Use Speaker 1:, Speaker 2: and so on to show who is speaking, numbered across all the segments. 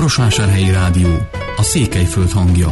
Speaker 1: Marosvásárhelyi Rádió, a Székelyföld hangja.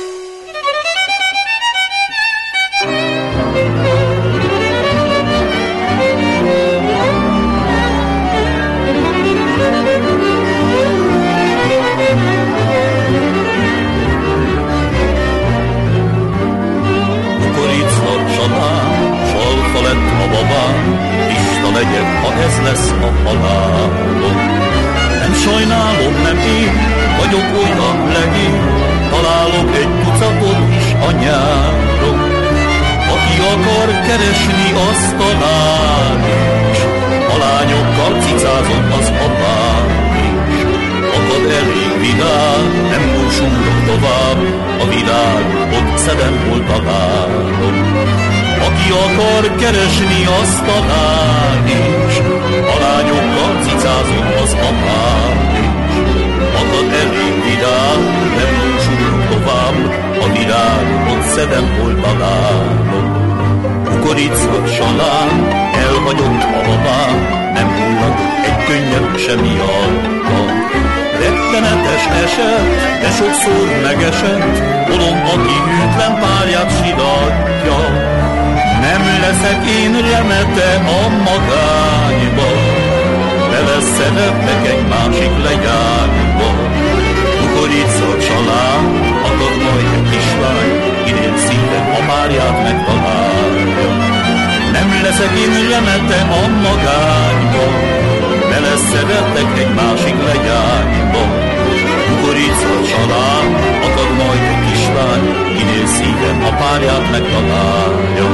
Speaker 2: Ez lesz a halálom. Nem sajnálom, nem én vagyok olyan legény, találok egy tucatot is a nyáron. Aki akar keresni, azt talál is, a lányokkal cicázom az apám is. Akad elég vidám, nem búsundok tovább, a világ ott szedem, hol találom. Aki akar keresni, azt talál is, a lányokkal cicázom az apám is. Akad elég vidám, nem búsulok tovább, a virág ott szedem, hol találom. Kukorica, salám, elhagyott a babám, nem hullak egy könnyebb sem miatta. Rettenetes eset, de sokszor megesett, bolond, aki hűtlen párját siratja. Nem leszek én remete a magányba, beleszerettek egy másik lejányba. Kukorica, csalán, akad majd egy kislány, idén szívem a párját megtalálja. Nem leszek én remete a magányba, beleszerettek egy másik lejányba. Kukorica, csalán, akad majd egy kislány, idén szívem a párját megtalálja.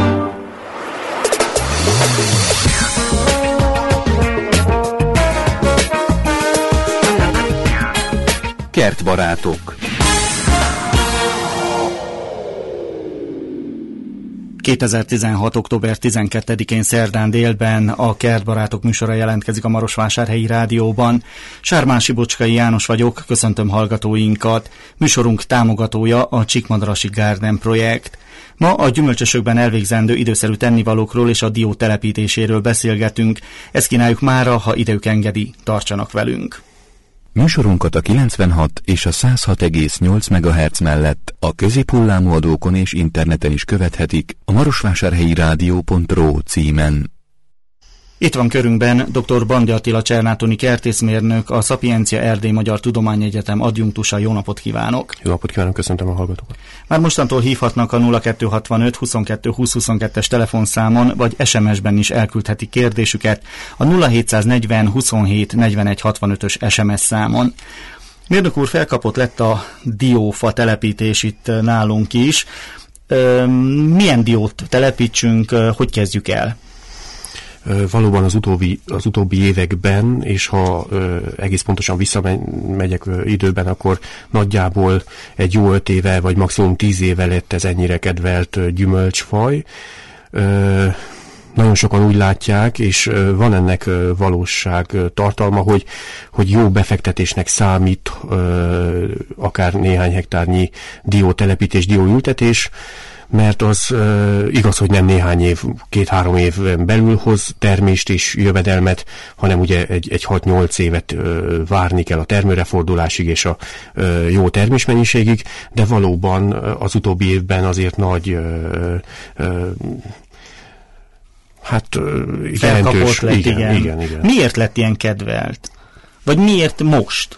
Speaker 3: Kertbarátok. 2016. október 12-én szerdán délben a Kertbarátok műsora jelentkezik a Marosvásárhelyi Rádióban. Sármási Bocskai János vagyok, köszöntöm hallgatóinkat. Műsorunk támogatója a Csíkmadarasi Garden projekt. Ma a gyümölcsösökben elvégzendő időszerű tennivalókról és a dió telepítéséről beszélgetünk. Ezt kínáljuk mára, ha idejük engedi, tartsanak velünk.
Speaker 4: Műsorunkat a 96 és a 106,8 MHz mellett a középhullámú adókon és interneten is követhetik a marosvásárhelyi rádió.ro címen.
Speaker 3: Itt van körünkben dr. Bandi Attila csernátoni kertészmérnök, a Szapiencia Erdély Magyar Tudományegyetem adjunktusa. Jó napot kívánok!
Speaker 5: Jó napot kívánok, köszöntöm a hallgatókat!
Speaker 3: Már mostantól hívhatnak a 0265 22 20 22-es telefonszámon, vagy SMS-ben is elküldhetik kérdésüket a 0740 27 41 65-ös SMS számon. Mérnök úr, felkapott lett a diófa telepítés itt nálunk is. Milyen diót telepítsünk, hogy kezdjük el?
Speaker 5: Valóban az utóbbi években, és ha egész pontosan visszamegyek időben, akkor nagyjából egy jó 5 éve, vagy maximum 10 éve lett ez ennyire kedvelt gyümölcsfaj. Nagyon sokan úgy látják, és van ennek valóság tartalma, hogy jó befektetésnek számít akár néhány hektárnyi diótelepítés, dióültetés, mert az igaz, hogy nem néhány év, 2-3 éven belül hoz termést és jövedelmet, hanem ugye egy 6-8 évet várni kell a termőrefordulásig és a jó termésmennyiségig, de valóban az utóbbi évben azért nagy
Speaker 3: felkapott lett,
Speaker 5: igen.
Speaker 3: Miért lett ilyen kedvelt? Vagy miért most?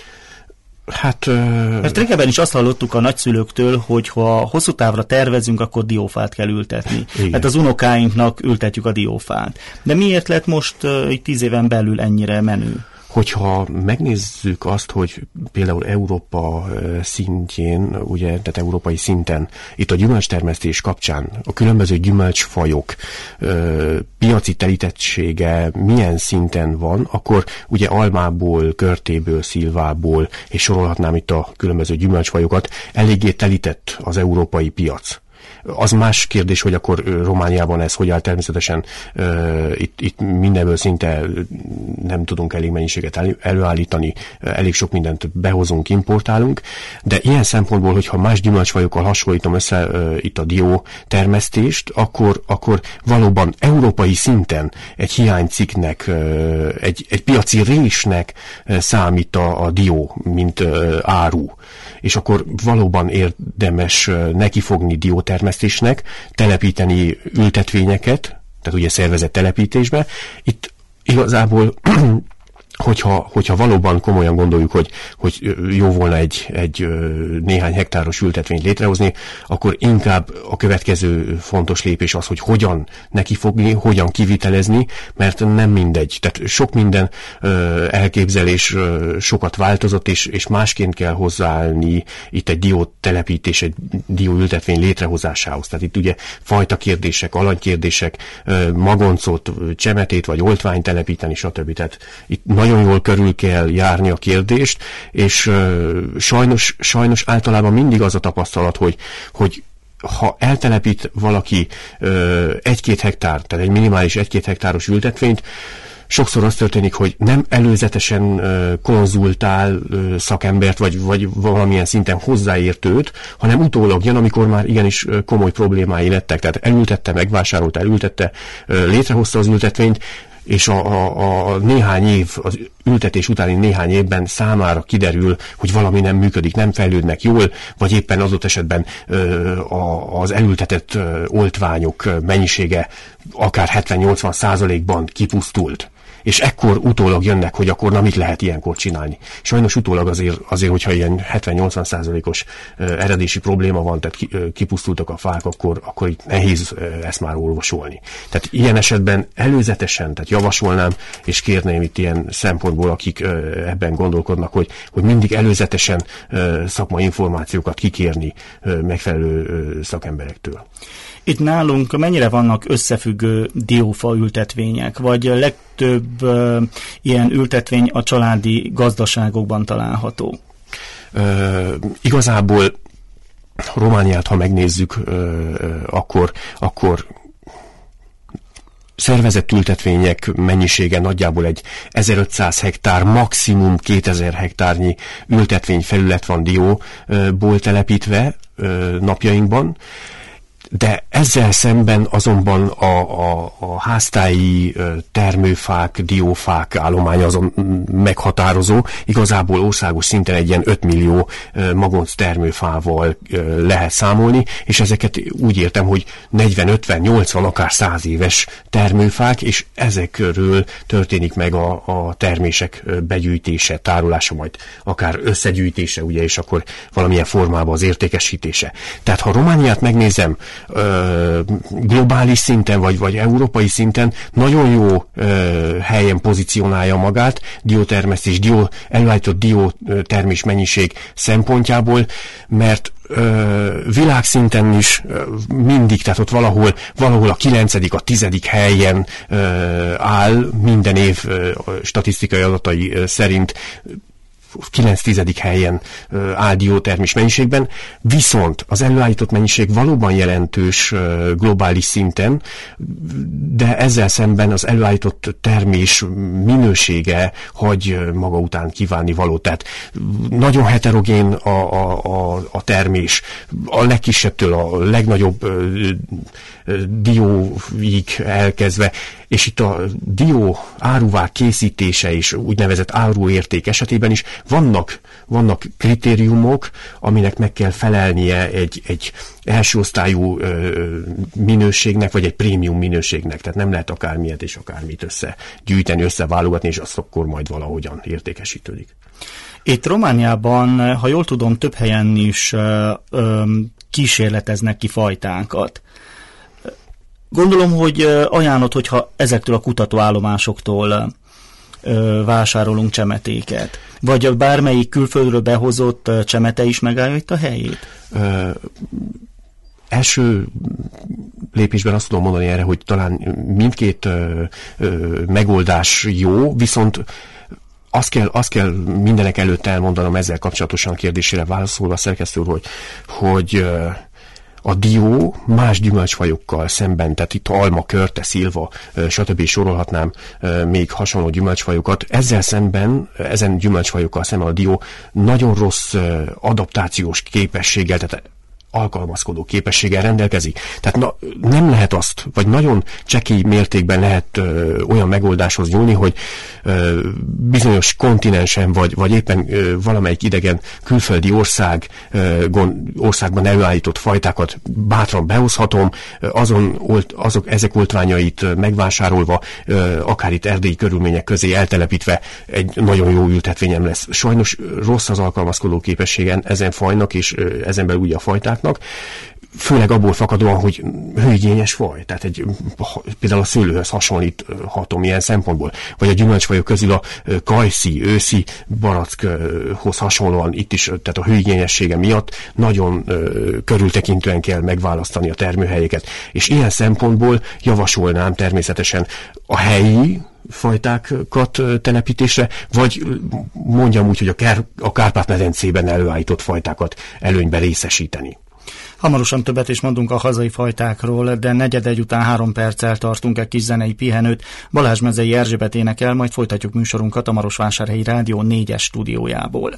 Speaker 3: Mert régebben is azt hallottuk a nagyszülőktől, hogy ha hosszú távra tervezünk, akkor diófát kell ültetni. Igen. Hát az unokáinknak ültetjük a diófát. De miért lett most 10 éven belül ennyire menő?
Speaker 5: Hogyha megnézzük azt, hogy például Európa szintjén, ugye, tehát európai szinten, itt a gyümölcstermesztés kapcsán a különböző gyümölcsfajok piaci telítettsége milyen szinten van, akkor ugye almából, körtéből, szilvából, és sorolhatnám itt a különböző gyümölcsfajokat, eléggé telített az európai piac. Az más kérdés, hogy akkor Romániában ez hogy áll, természetesen itt mindenből szinte nem tudunk elég mennyiséget előállítani, elég sok mindent behozunk, importálunk, de ilyen szempontból, hogyha más gyümölcsfajokkal hasonlítom össze itt a dió termesztést, akkor valóban európai szinten egy hiánycikknek, egy piaci résnek számít a dió, mint áru. És akkor valóban érdemes nekifogni diótermesztésnek, telepíteni ültetvényeket, tehát ugye szervezett telepítésbe. Itt igazából hogyha valóban komolyan gondoljuk, hogy jó volna egy néhány hektáros ültetvényt létrehozni, akkor inkább a következő fontos lépés az, hogy hogyan nekifogni, hogyan kivitelezni, mert nem mindegy. Tehát sok minden elképzelés sokat változott, és másként kell hozzáállni itt egy diótelepítés, egy dióültetvény létrehozásához. Tehát itt ugye fajta kérdések, alanykérdések, magoncot, csemetét vagy oltványt telepíteni, stb. Tehát itt nagyon jól körül kell járni a kérdést, és sajnos általában mindig az a tapasztalat, hogy ha eltelepít valaki 1-2 hektár, tehát egy minimális 1-2 hektáros ültetvényt, sokszor az történik, hogy nem előzetesen konzultál szakembert, vagy valamilyen szinten hozzáértőt, hanem utólag jön, amikor már igenis komoly problémái lettek. Tehát elültette, megvásárolta, elültette, létrehozta az ültetvényt, és a néhány év, az ültetés utáni néhány évben számára kiderül, hogy valami nem működik, nem fejlődnek jól, vagy éppen adott esetben az elültetett oltványok mennyisége akár 70-80%-ban kipusztult. És ekkor utólag jönnek, hogy akkor mit lehet ilyenkor csinálni. Sajnos utólag azért hogyha ilyen 70-80%-os eredési probléma van, tehát kipusztultak a fák, akkor itt nehéz ezt már orvosolni. Tehát ilyen esetben előzetesen, tehát javasolnám, és kérném itt ilyen szempontból, akik ebben gondolkodnak, hogy mindig előzetesen szakmai információkat kikérni megfelelő szakemberektől.
Speaker 3: Itt nálunk mennyire vannak összefüggő diófa ültetvények, vagy a legtöbb ilyen ültetvény a családi gazdaságokban található?
Speaker 5: Igazából Romániát, ha megnézzük, akkor szervezett ültetvények mennyisége nagyjából egy 1500 hektár, maximum 2000 hektárnyi ültetvényfelület van dióból telepítve napjainkban. De ezzel szemben azonban a háztáji termőfák, diófák állománya azon meghatározó, igazából országos szinten egy ilyen 5 millió magonc termőfával lehet számolni, és ezeket úgy értem, hogy 40-50-80, akár 100 éves termőfák, és ezekről történik meg a termések begyűjtése, tárolása, majd akár összegyűjtése, ugye, és akkor valamilyen formában az értékesítése. Tehát ha Romániát megnézem, globális szinten, vagy európai szinten nagyon jó helyen pozícionálja magát diótermesztés, előállított diótermés mennyiség szempontjából, mert világszinten is mindig, tehát ott valahol a 9., a 10. helyen áll minden év statisztikai adatai szerint 9-10. helyen áll diótermés mennyiségben, viszont az előállított mennyiség valóban jelentős globális szinten, de ezzel szemben az előállított termés minősége hagy maga után kívánni való. Tehát nagyon heterogén a termés, a legkisebbtől a legnagyobb dióig elkezdve, és itt a dió áruvá készítése és úgynevezett áruérték esetében is vannak kritériumok, aminek meg kell felelnie egy elsőosztályú minőségnek, vagy egy prémium minőségnek. Tehát nem lehet akármilyet és akármit összegyűjteni, összeválogatni, és azt akkor majd valahogyan értékesítődik.
Speaker 3: Itt Romániában, ha jól tudom, több helyen is kísérleteznek ki fajtákat. Gondolom, hogy ajánlott, hogyha ezektől a kutatóállomásoktól vásárolunk csemetéket. Vagy bármelyik külföldről behozott csemete is megállja itt a helyét?
Speaker 5: Első lépésben azt tudom mondani erre, hogy talán mindkét megoldás jó, viszont azt kell mindenek előtt elmondanom ezzel kapcsolatosan kérdésére válaszolva, szerkesztő úr, hogy a dió más gyümölcsfajokkal szemben, tehát itt alma, körte, szilva, stb. Sorolhatnám még hasonló gyümölcsfajokat. Ezzel szemben, ezen gyümölcsfajokkal szemben a dió nagyon rossz adaptációs képességgel, tehát alkalmazkodó képességgel rendelkezik. Tehát nem lehet azt, vagy nagyon csekély mértékben lehet olyan megoldáshoz nyúlni, hogy bizonyos kontinensen, vagy éppen valamelyik idegen külföldi országban előállított fajtákat bátran behozhatom, ezek oltványait megvásárolva, akár itt erdélyi körülmények közé eltelepítve egy nagyon jó ültetvényem lesz. Sajnos rossz az alkalmazkodó képességen ezen fajnak, és ezen belül ugye a fajták, főleg abból fakadóan, hogy hőigényes faj, tehát például a szőlőhöz hasonlíthatom ilyen szempontból, vagy a gyümölcsfajok közül a kajszi, őszi barackhoz hasonlóan itt is, tehát a hőigényessége miatt nagyon körültekintően kell megválasztani a termőhelyeket, és ilyen szempontból javasolnám természetesen a helyi fajtákat telepítésre, vagy mondjam úgy, hogy a Kárpát-medencében előállított fajtákat előnybe részesíteni.
Speaker 3: Hamarosan többet is mondunk a hazai fajtákról, de 4:45 után 3 perccel tartunk egy kis zenei pihenőt. Balázs Mezei Erzsébet énekel, majd folytatjuk műsorunkat a Marosvásárhelyi Rádió 4-es stúdiójából.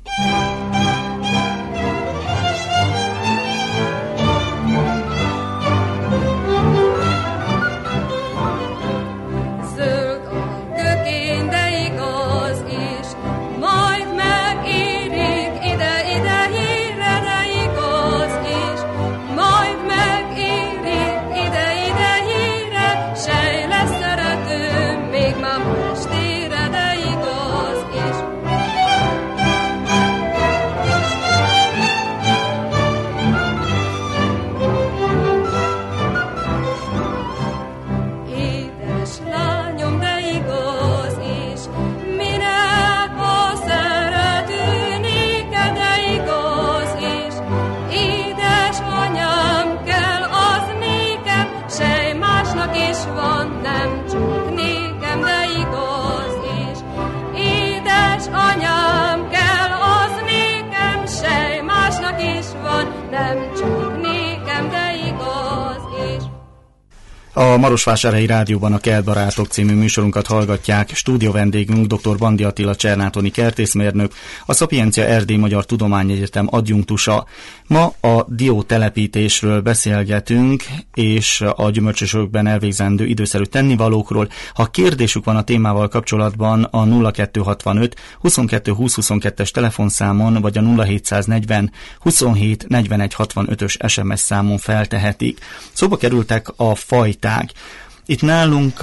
Speaker 3: A Marosvásárhelyi Rádióban a Kertbarátok című műsorunkat hallgatják. Stúdió vendégünk dr. Bandi Attila csernátoni kertészmérnök, a Szapiencia Erdély Magyar Tudományegyetem adjunktusa. Ma a diótelepítésről beszélgetünk, és a gyümölcsösökben elvégzendő időszerű tennivalókról. Ha kérdésük van a témával kapcsolatban, a 0265 22 20 22-es telefonszámon, vagy a 0740 27 41 65-ös SMS számon feltehetik. Szóba kerültek a fajták. Itt nálunk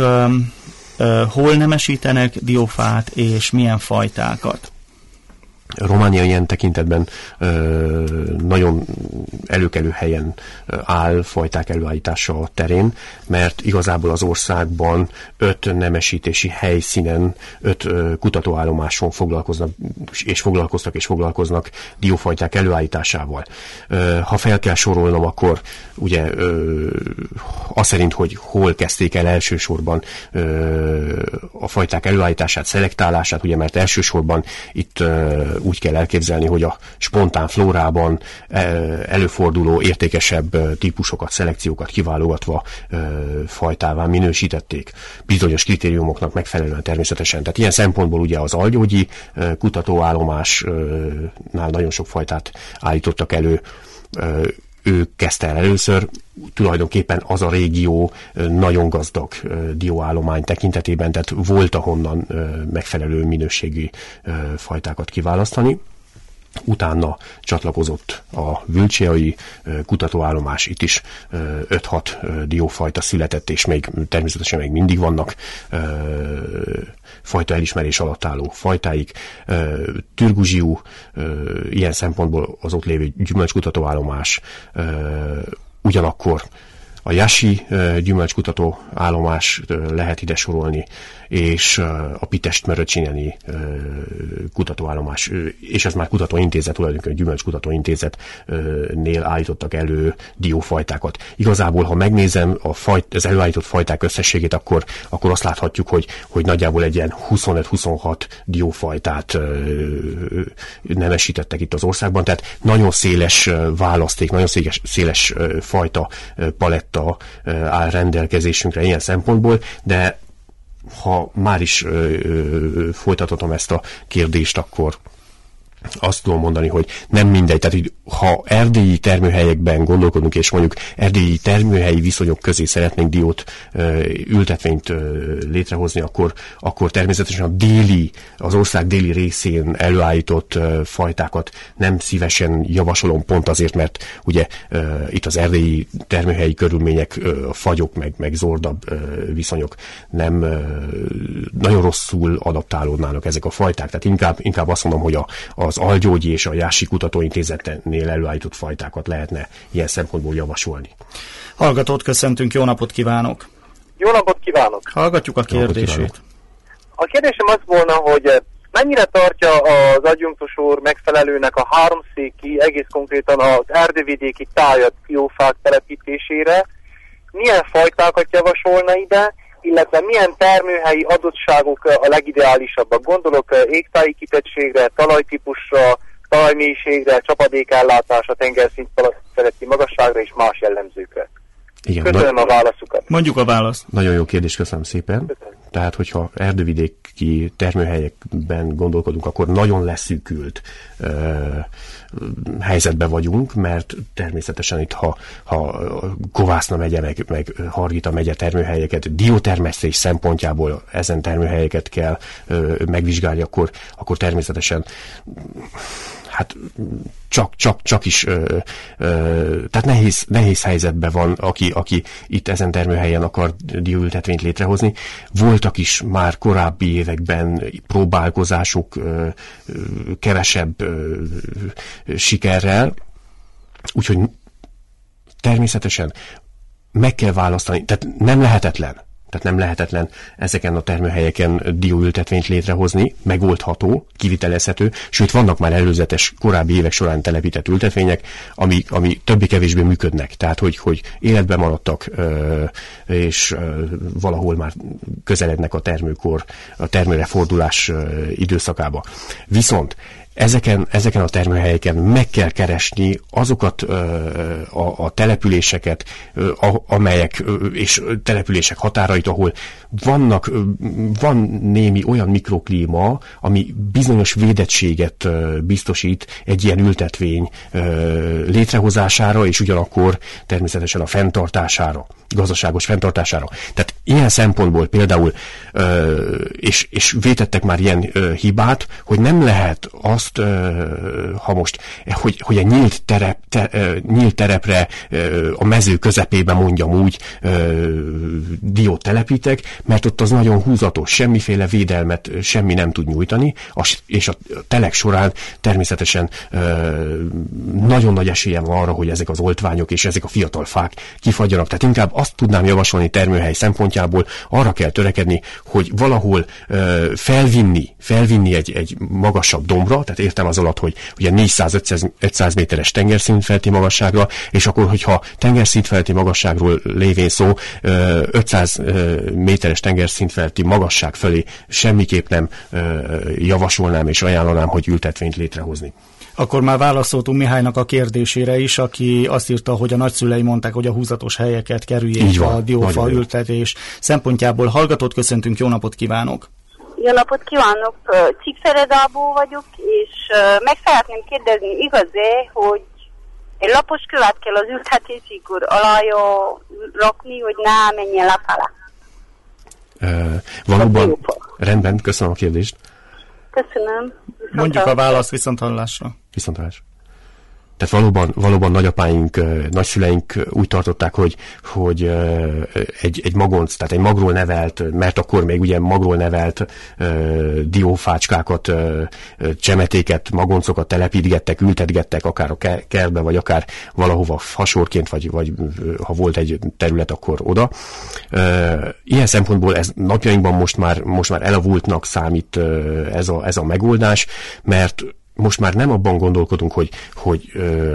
Speaker 3: hol nemesítenek diófát, és milyen fajtákat?
Speaker 5: Románia ilyen tekintetben nagyon előkelő helyen áll fajták előállítása terén, mert igazából az országban 5 nemesítési helyszínen, 5 kutatóállomáson foglalkoznak diófajták előállításával. Ha fel kell sorolnom, akkor ugye az szerint, hogy hol kezdték el elsősorban a fajták előállítását, szelektálását, ugye, mert elsősorban itt úgy kell elképzelni, hogy a spontán flórában előforduló értékesebb típusokat, szelekciókat kiválogatva fajtává minősítették. Bizonyos kritériumoknak megfelelően természetesen. Tehát ilyen szempontból ugye az algyógyi kutatóállomásnál nagyon sok fajtát állítottak elő. Ő kezdte el először, tulajdonképpen az a régió nagyon gazdag dióállomány tekintetében, tehát volt ahonnan megfelelő minőségű fajtákat kiválasztani. Utána csatlakozott a Vülcsiai kutatóállomás, itt is 5-6 diófajta született, és természetesen még mindig vannak fajta elismerés alatt álló fajtáik. Türguzsiú ilyen szempontból az ott lévő gyümölcskutatóállomás, ugyanakkor a Jasi gyümölcskutató állomás lehet ide sorolni, és a Pitest-Möröcsinyeni kutatóállomás, és ez már kutatóintézet, tulajdonképpen gyümölcskutatóintézetnél állítottak elő diófajtákat. Igazából, ha megnézem az előállított fajták összességét, akkor azt láthatjuk, hogy nagyjából egy ilyen 25-26 diófajtát nemesítettek itt az országban, tehát nagyon széles választék, nagyon széles fajta paletta áll rendelkezésünkre ilyen szempontból, de ha már is folytathatom ezt a kérdést, akkor azt tudom mondani, hogy nem mindegy. Tehát, hogy ha erdélyi termőhelyekben gondolkodunk, és mondjuk erdélyi termőhelyi viszonyok közé szeretnénk diót ültetvényt létrehozni, akkor természetesen az ország déli részén előállított fajtákat nem szívesen javasolom, pont azért, mert ugye itt az erdélyi termőhelyi körülmények, fagyok, meg zordabb viszonyok nem nagyon rosszul adaptálódnának ezek a fajták. Tehát inkább azt mondom, hogy az Algyógyi és a Jási Kutatóintézetnél előállított fajtákat lehetne ilyen szempontból javasolni.
Speaker 3: Hallgatót köszöntünk, jó napot kívánok!
Speaker 6: Jó napot kívánok!
Speaker 3: Hallgatjuk a kérdését.
Speaker 6: A kérdésem az volna, hogy mennyire tartja az adjunktus úr megfelelőnek a háromszéki, egész konkrétan az erdővidéki tájat diófák telepítésére, milyen fajtákat javasolna ide, illetve milyen termőhelyi adottságok a legideálisabbak. Gondolok égtáji kitettségre, talajtípusra, talajmélységre, csapadékellátásra, tengerszint feletti magasságra és más jellemzőkre.
Speaker 5: Igen,
Speaker 6: köszönöm a válaszukat.
Speaker 3: Mondjuk a választ.
Speaker 5: Nagyon jó kérdés, köszönöm szépen. Köszönöm. Tehát, hogyha erdővidéki termőhelyekben gondolkodunk, akkor nagyon leszűkült helyzetben vagyunk, mert természetesen itt, ha Kovászna megye, meg Hargita megye termőhelyeket, diótermesztés szempontjából ezen termőhelyeket kell megvizsgálni, akkor természetesen hát csak is, tehát nehéz helyzetben van, aki itt ezen termőhelyen akar dióültetvényt létrehozni. Voltak is már korábbi években próbálkozások kevesebb sikerrel, úgyhogy természetesen meg kell választani, tehát nem lehetetlen ezeken a termőhelyeken dióültetvényt létrehozni, megoldható, kivitelezhető, sőt vannak már előzetes korábbi évek során telepített ültetvények, ami többé-kevésbé működnek, tehát hogy életben maradtak, és valahol már közelednek a termőre fordulás időszakába. Viszont ezeken a termőhelyeken meg kell keresni azokat a településeket, amelyek és települések határait, ahol van némi olyan mikroklíma, ami bizonyos védettséget biztosít egy ilyen ültetvény létrehozására, és ugyanakkor természetesen a fenntartására, gazdaságos fenntartására. Tehát ilyen szempontból például, és vétettek már ilyen hibát, hogy nem lehet azt, ha most, hogy egy nyílt terepre a mező közepébe, mondjam úgy, diót telepítek, mert ott az nagyon húzatos, semmiféle védelmet semmi nem tud nyújtani, és a telek során természetesen nagyon nagy esélye van arra, hogy ezek az oltványok és ezek a fiatal fák kifagyjanak. Tehát inkább azt tudnám javasolni termőhely szempontjából, arra kell törekedni, hogy valahol felvinni egy magasabb dombra, tehát értem az alatt, hogy ugye 400-500 méteres tengerszintfelti magasságra, és akkor, hogyha tengerszintfelti magasságról lévén szó, 500 méteres tengerszintfelti magasság felé semmiképp nem javasolnám és ajánlanám, hogy ültetvényt létrehozni.
Speaker 3: Akkor már válaszoltunk Mihálynak a kérdésére is, aki azt írta, hogy a nagyszülei mondták, hogy a húzatos helyeket kerüljék a diófa ültetés szempontjából. Hallgatót köszöntünk, jó napot kívánok!
Speaker 7: Jó napot kívánok! Csíkszeredából vagyok, és meg szeretném kérdezni, igaz-e, hogy egy lapos követ kell az ültetésikor alajra rakni, hogy ne menjen lefele?
Speaker 5: Valóban, rendben, köszönöm a kérdést.
Speaker 7: Köszönöm.
Speaker 3: Mondjuk a választ, viszonthallásra.
Speaker 5: Viszonthallásra. Tehát valóban nagyapáink, nagyszüleink úgy tartották, hogy egy magonc, tehát egy magról nevelt, mert akkor még ugye magról nevelt diófácskákat, csemetéket, magoncokat telepítgettek, ültetgettek, akár a kertbe, vagy akár valahova fasorként, vagy ha volt egy terület, akkor oda. Ilyen szempontból ez napjainkban most már elavultnak számít ez a megoldás, mert most már nem abban gondolkodunk, hogy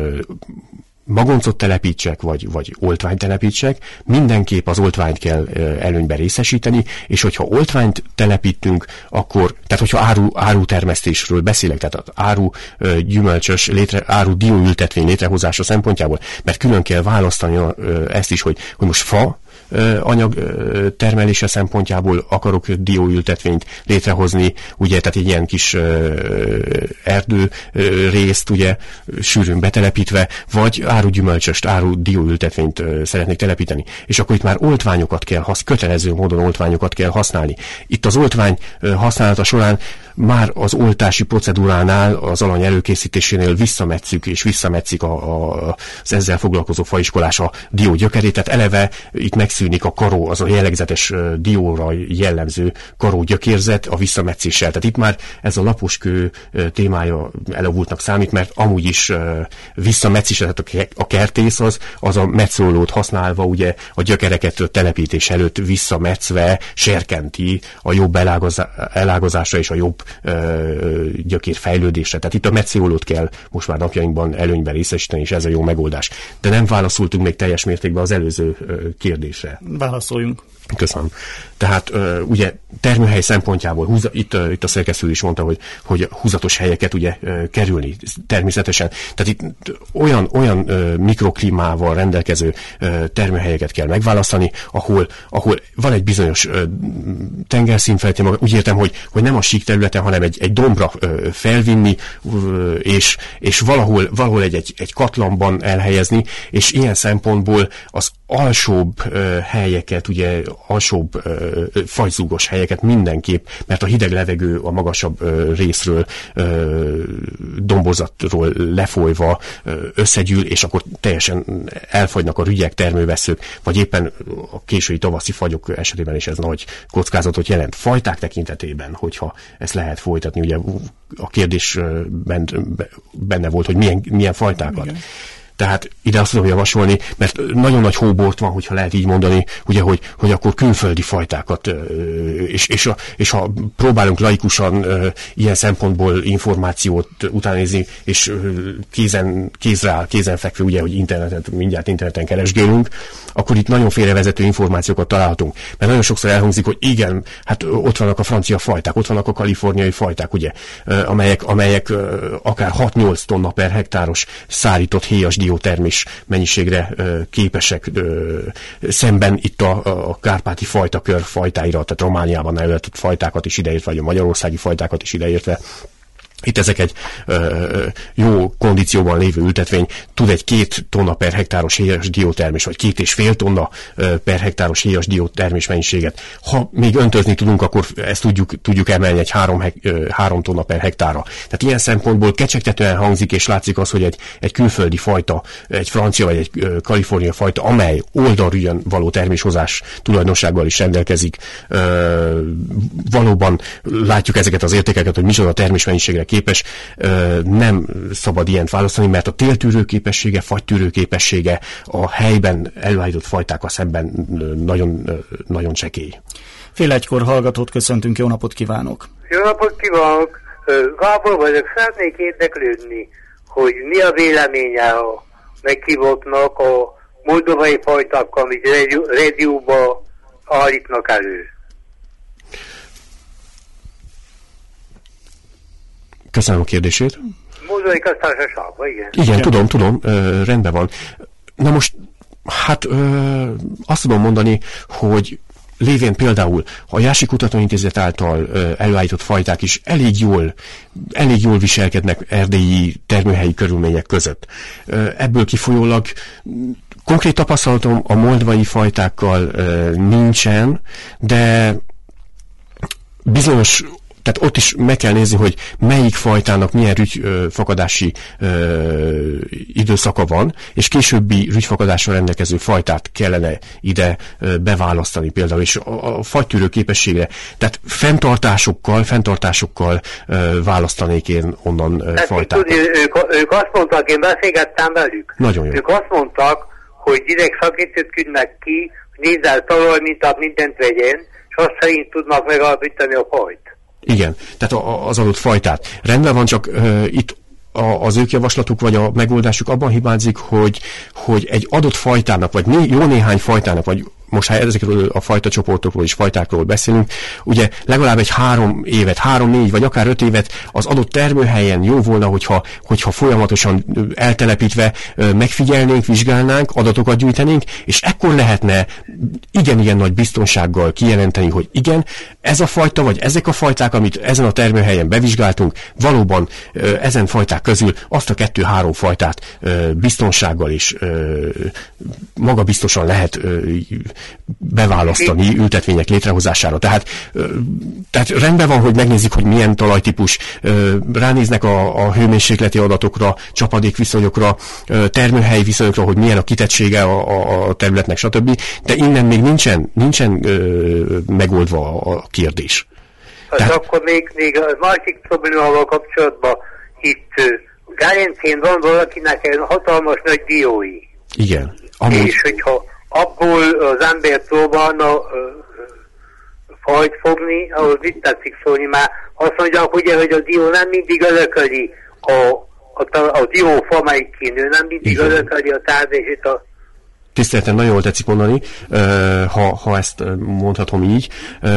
Speaker 5: magoncot telepítsek, vagy oltványt telepítsek, mindenképp az oltványt kell előnybe részesíteni, és hogyha oltványt telepítünk, akkor, tehát hogyha árutermesztésről beszélek, tehát az áru gyümölcsös, áru dióültetvény létrehozása szempontjából, mert külön kell választani ezt is, hogy most fa anyag termelése szempontjából akarok dióültetvényt létrehozni, ugye, tehát egy ilyen kis erdő részt, ugye, sűrűn betelepítve, vagy árugyümölcsöst, dióültetvényt szeretnék telepíteni. És akkor itt már oltványokat kell kötelező módon oltványokat kell használni. Itt az oltvány használata során már az oltási procedúránál, az alany előkészítésénél visszametszik az ezzel foglalkozó faiskolás a dió gyökerét, tehát eleve itt megszűnik a karó, az a jellegzetes dióra jellemző karó gyökérzet a visszametszéssel. Tehát itt már ez a laposkő témája elavultnak számít, mert amúgy is visszametszés, tehát a kertész az a metszólót használva ugye a gyökereket telepítés előtt visszametszve serkenti a jobb elágazásra és a jobb gyökér fejlődésre. Tehát itt a metszólót kell most már napjainkban előnyben részesíteni, és ez a jó megoldás. De nem válaszoltunk még teljes mértékben az előző kérdésre.
Speaker 3: Válaszoljunk.
Speaker 5: Köszönöm. Tehát ugye termőhely szempontjából, itt a szerkesztő is mondta, hogy húzatos helyeket ugye kerülni természetesen. Tehát itt olyan mikroklímával rendelkező termőhelyeket kell megválasztani, ahol van egy bizonyos tengerszint feletti maga. Úgy értem, hogy nem a sík területen, hanem egy dombra felvinni, és valahol egy katlanban elhelyezni, és ilyen szempontból az alsóbb helyeket, ugye alsóbb fagyzúgos helyeket mindenképp, mert a hideg levegő a magasabb részről, dombozatról lefolyva összegyűl, és akkor teljesen elfagynak a rügyek, termővesszők, vagy éppen a késői tavaszi fagyok esetében is ez nagy kockázatot jelent. Fajták tekintetében, hogyha ezt lehet folytatni, ugye a kérdésben benne volt, hogy milyen fajtákat. Igen. Tehát ide azt tudom javasolni, mert nagyon nagy hóbort van, hogyha lehet így mondani, ugye, hogy akkor külföldi fajtákat, és ha próbálunk laikusan ilyen szempontból információt utánézni, és kézenfekvő, ugye, hogy mindjárt interneten keresgélünk, akkor itt nagyon félrevezető információkat találhatunk. Mert nagyon sokszor elhangzik, hogy igen, hát ott vannak a francia fajták, ott vannak a kaliforniai fajták, ugye, amelyek akár 6-8 tonna per hektáros szárított héjas diótermés mennyiségre képesek, szemben itt a kárpáti fajtakör fajtáira, tehát Romániában elületett fajtákat is ideértve, vagy a magyarországi fajtákat is ideértve. Itt ezek egy jó kondícióban lévő ültetvény tud egy 2 tonna per hektáros héjas diótermés, vagy 2,5 tonna per hektáros héjas diótermés mennyiséget. Ha még öntözni tudunk, akkor ezt tudjuk emelni egy 3 tonna per hektárra. Tehát ilyen szempontból kecsegtetően hangzik, és látszik az, hogy egy külföldi fajta, egy francia vagy egy kalifornia fajta, amely oldalrügyön való terméshozás tulajdonsággal is rendelkezik. Valóban látjuk ezeket az értékeket, hogy micsoda termésmennyiségre képes, nem szabad ilyent választani, mert a téltűrő képessége, fagytűrő képessége a helyben előállított fajtákkal szemben nagyon, nagyon csekély.
Speaker 3: Fél egykor hallgatót köszöntünk, jó napot kívánok!
Speaker 8: Jó napot kívánok! Gábor vagyok, szeretnék érdeklődni, hogy mi a véleménye a meghívottnak a moldovai fajtákkal, amit rédióba állítnak elő.
Speaker 5: Köszönöm a kérdését.
Speaker 8: Moldovai Köztársaságban, igen.
Speaker 5: Igen, tudom, rendben van. Na most, hát azt tudom mondani, hogy lévén például a Jási Kutatóintézet által előállított fajták is elég jól viselkednek erdélyi termőhelyi körülmények között. Ebből kifolyólag konkrét tapasztalatom a moldvai fajtákkal nincsen, de bizonyos Tehát ott is meg kell nézni, hogy melyik fajtának milyen rügyfakadási időszaka van, és későbbi rügyfakadással rendelkező fajtát kellene ide beválasztani például, és a fagytűrő képességre. Tehát fenntartásokkal választanék én onnan fajtákat.
Speaker 8: Ők azt mondták, én beszélgettem velük.
Speaker 5: Nagyon jó.
Speaker 8: Ők azt mondtak, hogy direkt szakítőt küldnek ki, nézzel talajmintát, mindent vegyen, és azt szerint tudnak megalapítani a fajt.
Speaker 5: Igen, tehát az adott fajtát. Rendben van, csak itt az ők javaslatuk, vagy a megoldásuk abban hibázik, hogy egy adott fajtának, vagy jó néhány fajtának, vagy most ha ezekről a fajtacsoportokról és fajtákról beszélünk, ugye legalább egy 3 évet, 3-4 vagy akár 5 évet az adott termőhelyen jó volna, hogyha folyamatosan eltelepítve megfigyelnénk, vizsgálnánk, adatokat gyűjtenénk, és ekkor lehetne igen nagy biztonsággal kijelenteni, hogy igen, ez a fajta, vagy ezek a fajták, amit ezen a termőhelyen bevizsgáltunk, valóban ezen fajták közül azt a 2-3 fajtát biztonsággal és magabiztosan lehet beválasztani ültetvények létrehozására. Tehát rendben van, hogy megnézik, hogy milyen talajtípus, ránéznek a hőmérsékleti adatokra, csapadékviszonyokra, termőhelyi viszonyokra, hogy milyen a kitettsége a területnek, stb. De innen még nincsen megoldva a kérdés.
Speaker 8: Tehát akkor még a másik problémával kapcsolatban itt Gárencén van valakinek egy hatalmas nagy diói.
Speaker 5: Igen.
Speaker 8: És hogyha abból az ember próbálna fajt fogni, ahhoz mit tetszik szólni, már azt mondják, ugye, hogy a dió nem mindig örököli a diófa, melyik kinő, nem mindig örököli a tárgyését a...
Speaker 5: Tiszteleten, nagyon jól tetszik mondani, ha ezt mondhatom így.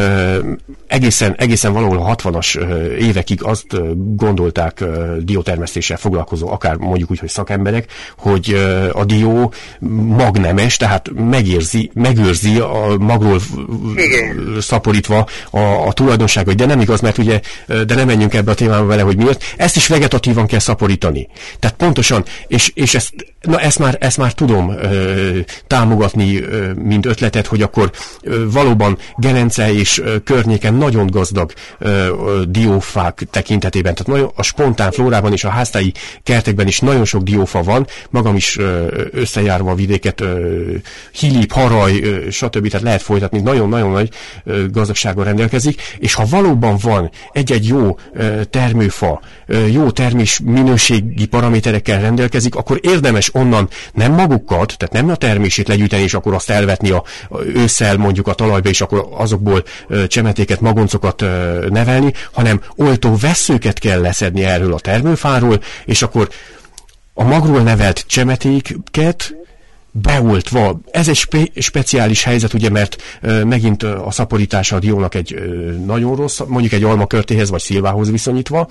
Speaker 5: Egészen valahol a 60-as évekig azt gondolták diótermesztéssel foglalkozó, akár mondjuk úgy, hogy szakemberek, hogy a dió magnemes, tehát megőrzi a magról szaporítva a tulajdonságot, de nem igaz, mert ugye, de nem menjünk ebbe a témába vele, hogy miért. Ezt is vegetatívan kell szaporítani. Tehát pontosan, és ezt már tudom támogatni, mint ötletet, hogy akkor valóban Gelence és környéken nagyon gazdag diófák tekintetében, tehát nagyon a spontán flórában és a háztáji kertekben is nagyon sok diófa van, magam is összejárva a vidéket, hilip, haraj, stb. Tehát lehet folytatni, nagyon-nagyon nagy gazdagsággal rendelkezik, és ha valóban van egy-egy jó termőfa, jó termés minőségi paraméterekkel rendelkezik, akkor érdemes onnan nem magukat, tehát nem a termését legyűjteni, és akkor azt elvetni ősszel mondjuk a talajba, és akkor azokból csemetéket, magoncokat nevelni, hanem oltó vesszőket kell leszedni erről a termőfáról, és akkor a magról nevelt csemetéket beoltva. Ez egy speciális helyzet, ugye, mert megint a szaporítása a diónak egy nagyon rossz, mondjuk egy almakörtéhez vagy szilvához viszonyítva,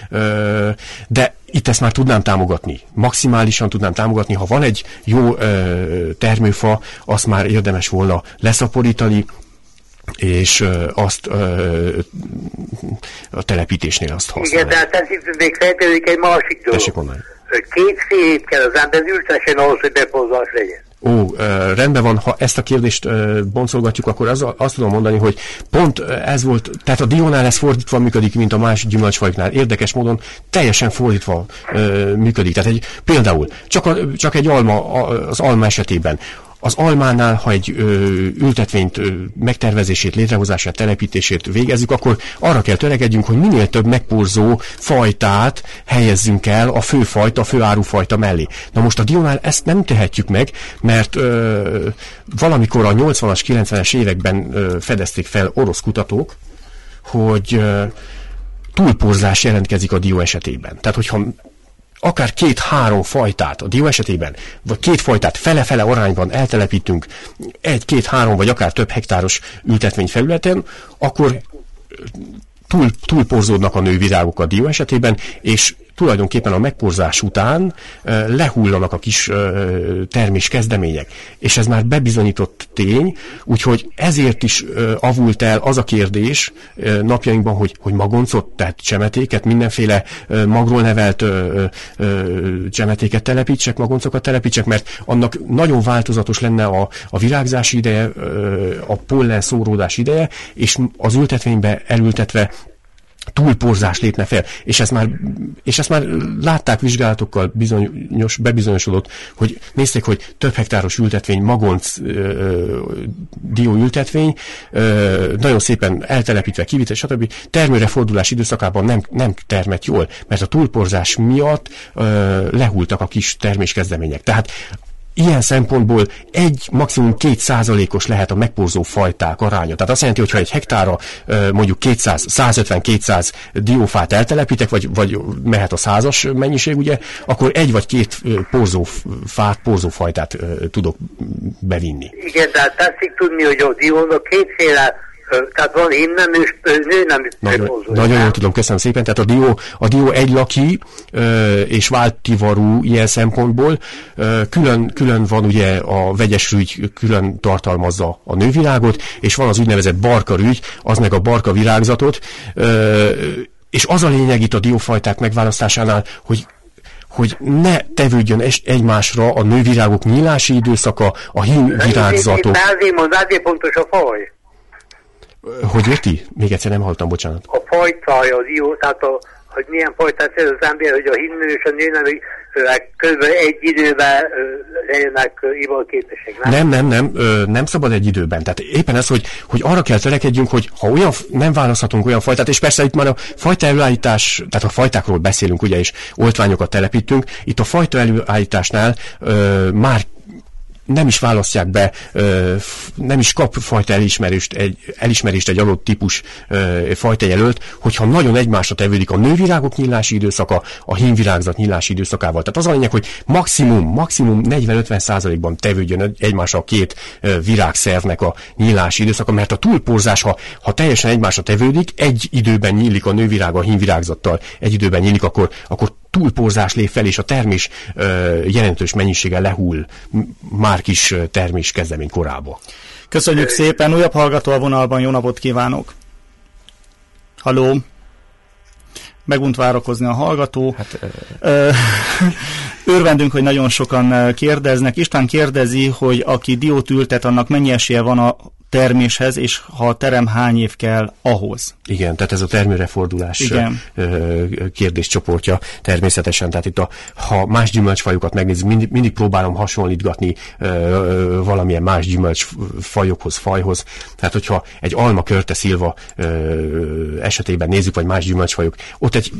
Speaker 5: de itt ezt már tudnám támogatni. Maximálisan tudnám támogatni, ha van egy jó termőfa, azt már érdemes volna leszaporítani, és azt a telepítésnél azt használni.
Speaker 8: Igen, tehát ez még feltevődik egy másik dolog.
Speaker 5: Tessék mondani.
Speaker 8: 2 fél év kell az ember ültessen ahhoz, hogy bepolzás legyen.
Speaker 5: Rendben van, ha ezt a kérdést boncolgatjuk, akkor azt tudom mondani, hogy pont ez volt, tehát a diónál ez fordítva működik, mint a más gyümölcsfajoknál. Érdekes módon teljesen fordítva működik. Tehát például csak egy alma, az alma esetében, az almánál, ha egy ültetvényt megtervezését, létrehozását, telepítését végezzük, akkor arra kell törekedjünk, hogy minél több megporzó fajtát helyezzünk el a főfajta, a főárufajta mellé. Na most a diónál ezt nem tehetjük meg, mert valamikor a 80-as, 90-es években fedezték fel orosz kutatók, hogy túlporzás jelentkezik a dió esetében. Tehát, hogyha akár 2-3 fajtát a dió esetében, vagy 2 fajtát fele-fele arányban eltelepítünk 1-2-3 vagy akár több hektáros ültetvényfelületen, akkor túlporzódnak a nővirágok a dió esetében, és tulajdonképpen a megporzás után lehullanak a kis termés kezdemények. És ez már bebizonyított tény, úgyhogy ezért is avult el az a kérdés napjainkban, hogy magoncot, tehát csemetéket, mindenféle magról nevelt csemetéket telepítsek, magoncokat telepítsek, mert annak nagyon változatos lenne a virágzási ideje, a pollen szóródás ideje, és az ültetvénybe elültetve túlporzás lépne fel, és ezt már látták vizsgálatokkal, bebizonyosodott, hogy nézték, hogy több hektáros ültetvény, magonc dióültetvény, nagyon szépen eltelepítve, kivitve, stb. Termőre fordulás időszakában nem termett jól, mert a túlporzás miatt lehultak a kis terméskezdemények. Tehát ilyen szempontból maximum 2%-os lehet a megporzó fajták aránya. Tehát azt jelenti, hogy ha egy hektára mondjuk 150-200 diófát eltelepítek, vagy mehet a 100-as mennyiség, ugye, akkor 1 vagy 2 porzófajtát tudok bevinni.
Speaker 8: Igen, tehát tetszik tudni, hogy a diónak kétféle, tehát van hímneműs, nőneműs.
Speaker 5: Nagyon jól tudom, köszönöm szépen. Tehát a dió egylaki és váltivarú ilyen szempontból. Külön van ugye a vegyes rügy, külön tartalmazza a nővirágot, és van az úgynevezett barka rügy, az meg a barka virágzatot. És az a lényeg itt a diófajták megválasztásánál, hogy ne tevődjön egymásra a nővirágok nyílási időszaka, a hímvirágzatok.
Speaker 8: Azért pontos a faj.
Speaker 5: Hogy érti? Még egyszer nem hallottam, bocsánat.
Speaker 8: A fajtája, az jó, tehát hogy milyen fajtát ez az ember, hogy a hinnő és a nő körülbelül egy időben legyenek ivalképesek,
Speaker 5: nem szabad egy időben. Tehát éppen ez, hogy arra kell törekedjünk, hogy ha nem választhatunk olyan fajtát, és persze itt már a fajta előállítás, tehát a fajtákról beszélünk, ugye, és oltványokat telepítünk, itt a fajta előállításnál már nem is választják be, nem is kap fajta elismerést egy adott típus fajta jelölt, hogyha nagyon egymásra tevődik a nővirágok nyílási időszaka a hímvirágzat nyílási időszakával. Tehát az a lényeg, hogy maximum 40-50%-ban tevődjön egymásra a két virágszervnek a nyílási időszaka, mert a túlporzás, ha teljesen egymásra tevődik, egy időben nyílik a nővirág a hímvirágzattal, egy időben nyílik, akkor túlporzás lép fel, és a termés jelentős mennyisége lehull már kis termés kezdemény korába.
Speaker 3: Köszönjük szépen, újabb hallgató a vonalban, jó napot kívánok! Halló! Megunt várakozni a hallgató. Örvendünk, hogy nagyon sokan kérdeznek. István kérdezi, hogy aki diót ültet, annak mennyi esélye van a terméshez, és ha a terem hány év kell ahhoz?
Speaker 5: Igen, tehát ez a termőre fordulás kérdéscsoportja természetesen. Tehát itt ha más gyümölcsfajokat megnézzük, mindig próbálom hasonlítgatni valamilyen más gyümölcsfajokhoz, fajhoz. Tehát hogyha egy alma körte szilva esetében nézzük, vagy más gyümölcsfajok, ott egy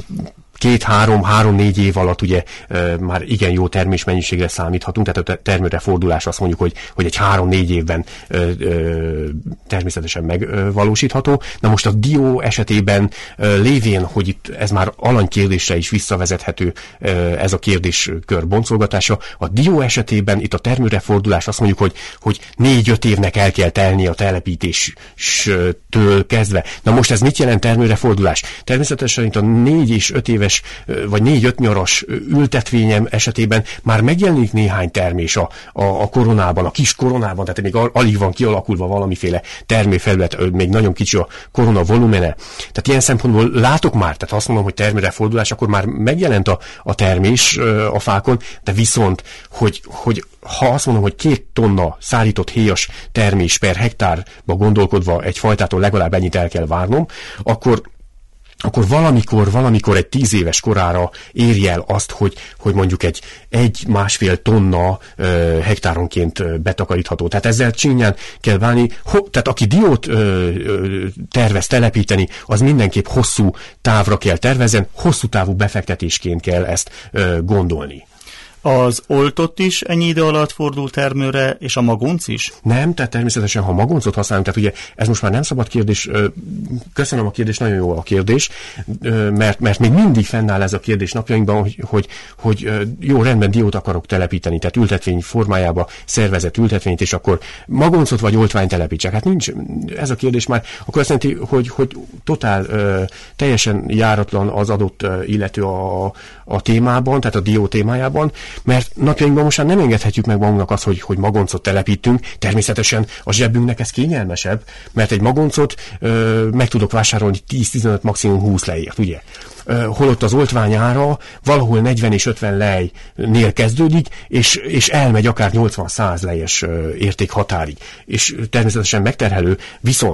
Speaker 5: 2-3-4 év alatt ugye már igen jó termésmennyiségre számíthatunk, tehát a termőre fordulás azt mondjuk, hogy egy 3-4 évben természetesen megvalósítható. Na most a dió esetében lévén, hogy itt ez már alanykérdésre is visszavezethető ez a kérdéskör boncolgatása, a dió esetében itt a termőre fordulás azt mondjuk, hogy 4-5 évnek el kell telni a telepítéstől kezdve. Na most ez mit jelent termőre fordulás? Természetesen itt a 4 és 5 éves vagy 4-5 nyaras ültetvényem esetében már megjelenik néhány termés a koronában, a kis koronában, tehát még alig van kialakulva valamiféle termőfelület, még nagyon kicsi a korona volumene. Tehát ilyen szempontból látok már, tehát azt mondom, hogy termőre fordulás, akkor már megjelent a termés a fákon, de viszont, hogy ha azt mondom, hogy 2 tonna szárított héjas termés per hektárba gondolkodva egy fajtától legalább ennyit el kell várnom, akkor valamikor egy 10 éves korára érje el azt, hogy mondjuk egy 1-1,5 tonna hektáronként betakarítható. Tehát ezzel csínyán kell válni. Tehát aki diót tervez telepíteni, az mindenképp hosszú távra kell tervezzen, hosszú távú befektetésként kell ezt gondolni.
Speaker 3: Az oltott is ennyi idő alatt fordul termőre, és a magonc is?
Speaker 5: Nem, tehát természetesen, ha magoncot használunk, tehát ugye ez most már nem szabad kérdés, köszönöm a kérdés, nagyon jó a kérdés, mert még mindig fennáll ez a kérdés napjainkban, hogy jó, rendben, diót akarok telepíteni, tehát ültetvény formájába szervezett ültetvényt, és akkor magoncot vagy oltványt telepítsek. Hát nincs ez a kérdés már, akkor azt jelenti, hogy totál teljesen járatlan az adott illető a témában, tehát a dió témájában, mert napjainkban most már nem engedhetjük meg magunknak azt, hogy magoncot telepítünk. Természetesen a zsebünknek ez kényelmesebb, mert egy magoncot meg tudok vásárolni 10-15, maximum 20 lejért, ugye? Holott az oltvány ára valahol 40 és 50 lejnél kezdődik, és elmegy akár 80-100 lejes értékhatárig. És természetesen megterhelő, viszont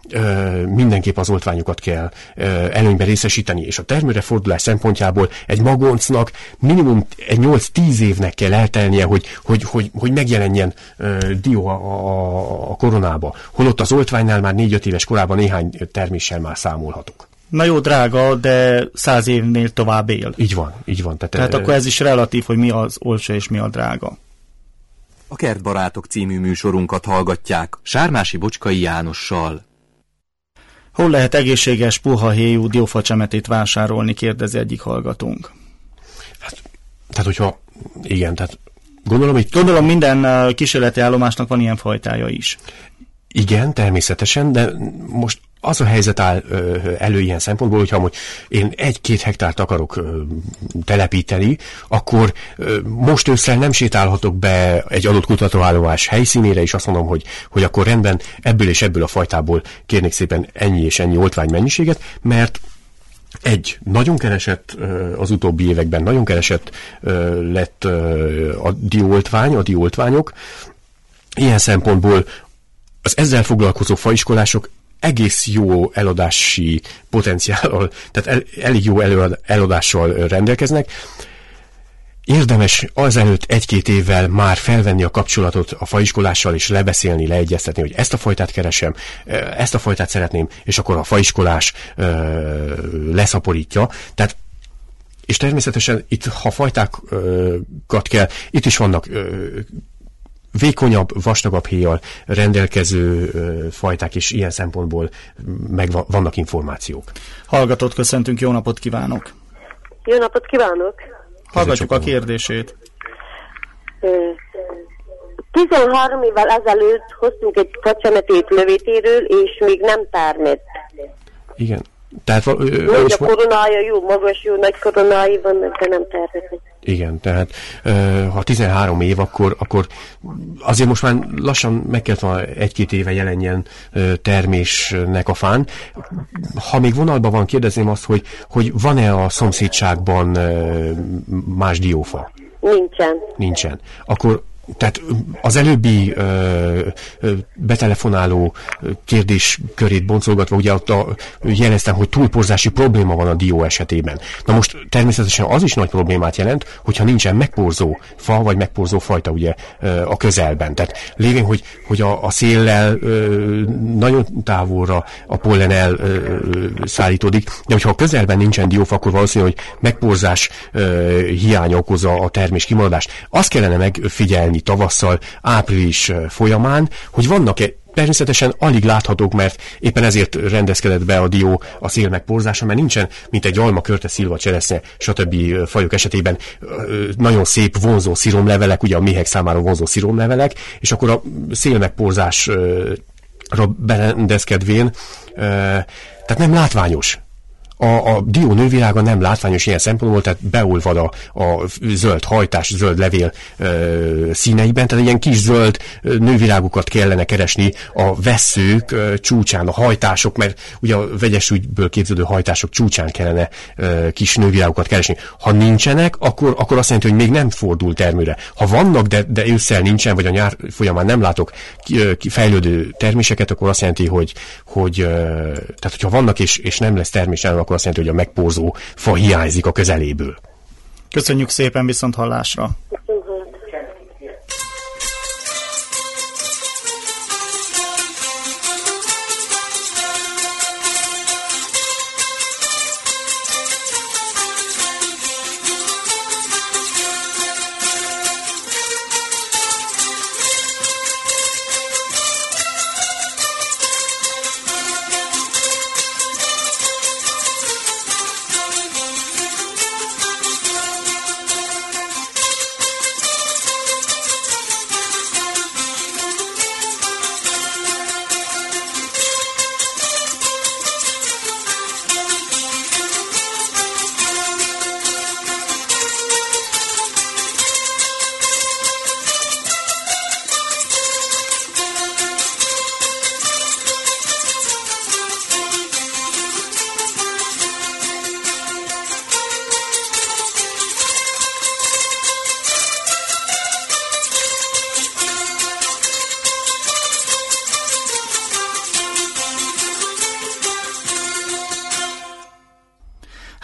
Speaker 5: mindenképp az oltványokat kell előnyben részesíteni, és a termőre fordulás szempontjából egy magoncnak minimum egy 8-10 évnek kell eltelnie, hogy megjelenjen dió a koronába. Holott az oltványnál már 4-5 éves korában néhány terméssel már számolhatok.
Speaker 3: Na jó, drága, de 100 évnél tovább él.
Speaker 5: Így van.
Speaker 3: Tehát akkor ez is relatív, hogy mi az olcsó és mi a drága.
Speaker 4: A Kertbarátok című műsorunkat hallgatják Sármási Bocskai Jánossal.
Speaker 3: Hol lehet egészséges, puha héjú diófacsemetét vásárolni, kérdezi egyik hallgatónk.
Speaker 5: Tehát hogyha, igen, tehát gondolom
Speaker 3: minden kísérleti állomásnak van ilyen fajtája is.
Speaker 5: Igen, természetesen, de most az a helyzet áll elő ilyen szempontból, hogyha én 1-2 hektárt akarok telepíteni, akkor most ősszel nem sétálhatok be egy adott kutatóállomás helyszínére, és azt mondom, hogy akkor rendben, ebből és ebből a fajtából kérnék szépen ennyi és ennyi oltványmennyiséget, mert nagyon keresett az utóbbi években, nagyon keresett lett a dióoltványok. Ilyen szempontból az ezzel foglalkozó faiskolások egész jó eladási potenciállal, tehát elég jó eladással rendelkeznek. Érdemes azelőtt 1-2 évvel már felvenni a kapcsolatot a faiskolással, és lebeszélni, leegyeztetni, hogy ezt a fajtát keresem, ezt a fajtát szeretném, és akkor a faiskolás leszaporítja. Tehát, és természetesen itt, ha fajtákat kell, itt is vannak vékonyabb, vastagabb héjjal rendelkező fajták, és ilyen szempontból meg vannak információk.
Speaker 3: Hallgatót köszöntünk, jó napot kívánok!
Speaker 9: Jó napot kívánok!
Speaker 3: Hallgatjuk a kérdését.
Speaker 9: 13 évvel ezelőtt hoztunk egy facsemetét lövétéről, és még nem termett.
Speaker 5: Igen. Tehát,
Speaker 9: a koronája jó, magas, jó, nagy koronái vannak, de nem termett.
Speaker 5: Igen, tehát ha 13 év, akkor azért most már lassan meg kellett volna 1-2 éve jelenjen termésnek a fán. Ha még vonalban van, kérdezném azt, hogy van-e a szomszédságban más diófa? Nincsen. Akkor tehát az előbbi betelefonáló kérdéskörét boncolgatva, ugye ott jeleztem, hogy túlporzási probléma van a dió esetében. Na most természetesen az is nagy problémát jelent, hogyha nincsen megporzó fa, vagy megporzó fajta ugye a közelben. Tehát lévén, hogy a széllel nagyon távolra a pollen elszállítódik, de hogyha a közelben nincsen diófa, akkor valószínű, hogy megporzás hiánya okozza a termés kimaradást. Azt kellene megfigyelni tavasszal, április folyamán, hogy vannak-e, természetesen alig láthatók, mert éppen ezért rendezkedett be a dió a szél megporzása, mert nincsen, mint egy alma, körte, szilva, cseresznye, stb. Fajok esetében nagyon szép, vonzó sziromlevelek, ugye a méhek számára vonzó sziromlevelek, és akkor a szél megporzásra berendezkedvén, tehát nem látványos. A dió nővirága nem látványos ilyen szempontból, tehát beolvad a zöld hajtás, zöld levél színeiben, tehát ilyen kis zöld nővirágokat kellene keresni a vesszők csúcsán, a hajtások, mert ugye a vegyes ügyből képződő hajtások csúcsán kellene kis nővirágokat keresni. Ha nincsenek, akkor azt jelenti, hogy még nem fordul termőre. Ha vannak, de ősszel nincsen, vagy a nyár folyamán nem látok fejlődő terméseket, akkor azt jelenti, hogy tehát hogyha vannak és nem lesz termés, akkor azt jelenti, hogy a megporzó fa hiányzik a közeléből.
Speaker 3: Köszönjük szépen, viszont hallásra!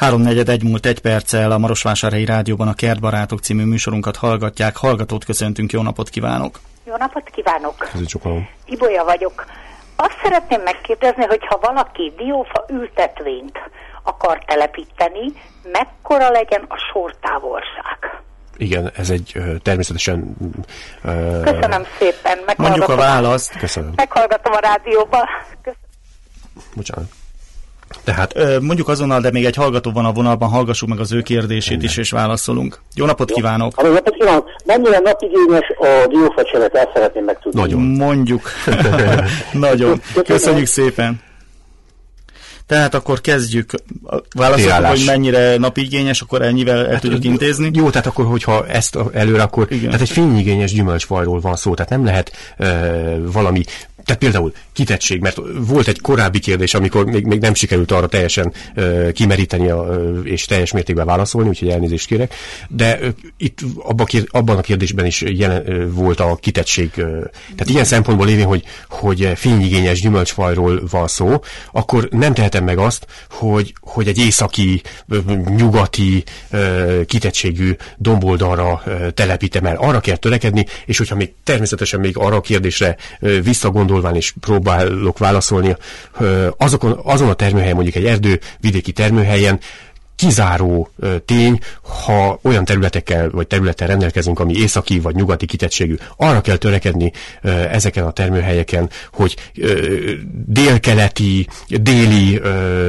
Speaker 3: 3:41 múlt 1 perccel a Marosvásárhelyi Rádióban a Kertbarátok című műsorunkat hallgatják. Hallgatót köszöntünk, jó napot kívánok!
Speaker 10: Jó napot kívánok! Ibolya vagyok. Azt szeretném megkérdezni, hogy ha valaki diófa ültetvényt akar telepíteni, mekkora legyen a sortávolság?
Speaker 5: Igen, ez egy természetesen...
Speaker 10: Köszönöm szépen.
Speaker 3: Mondjuk a választ.
Speaker 5: Köszönöm.
Speaker 10: Meghallgatom a rádióban.
Speaker 5: Bocsánat. Tehát...
Speaker 3: mondjuk azonnal, de még egy hallgató van a vonalban, hallgassuk meg az ő kérdését is, és válaszolunk. Jó napot kívánok!
Speaker 11: Jó napot kívánok! Mennyire napigényes a diófacselet? Ezt szeretném megtudni.
Speaker 5: Nagyon.
Speaker 3: Mondjuk. Nagyon. Köszönjük szépen! Tehát akkor kezdjük. Válaszoljuk, hogy mennyire napigényes, akkor ennyivel el tudjuk intézni.
Speaker 5: Jó, tehát akkor, hogyha ezt előre, akkor... Igen. Tehát egy fényigényes gyümölcsfajról van szó, tehát nem lehet valami... Tehát például kitettség, mert volt egy korábbi kérdés, amikor még nem sikerült arra teljesen kimeríteni és teljes mértékben válaszolni, úgyhogy elnézést kérek, de itt abban a kérdésben is volt a kitettség. Tehát ilyen szempontból lévén, hogy fényigényes gyümölcsfajról van szó, akkor nem tehetem meg azt, hogy egy északi, nyugati kitettségű domboldalra telepítem el. Arra kell törekedni, és hogyha még természetesen még arra a kérdésre visszagondolván és próbálok válaszolni, azon a termőhelyen, mondjuk egy erdővidéki termőhelyen kizáró tény, ha olyan területekkel vagy területtel rendelkezünk, ami északi vagy nyugati kitettségű. Arra kell törekedni ezeken a termőhelyeken, hogy délkeleti, déli,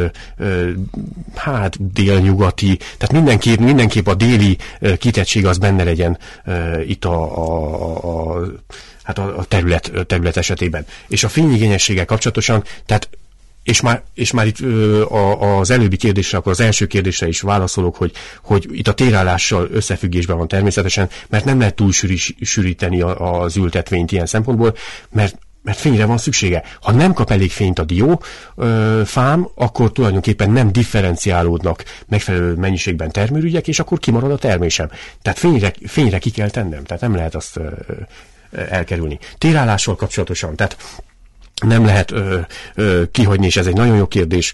Speaker 5: délnyugati, tehát mindenképp a déli kitettség az benne legyen itt a terület esetében. És a fényigényességgel kapcsolatosan, tehát és már itt az előbbi kérdésre, akkor az első kérdésre is válaszolok, hogy itt a térállással összefüggésben van természetesen, mert nem lehet túl sűríteni az ültetvényt ilyen szempontból, mert fényre van szüksége. Ha nem kap elég fényt a diófám, akkor tulajdonképpen nem differenciálódnak megfelelő mennyiségben termőrügyek, és akkor kimarad a termésem. Tehát fényre ki kell tennem, tehát nem lehet azt elkerülni. Térállással kapcsolatosan, tehát nem lehet kihagyni, és ez egy nagyon jó kérdés.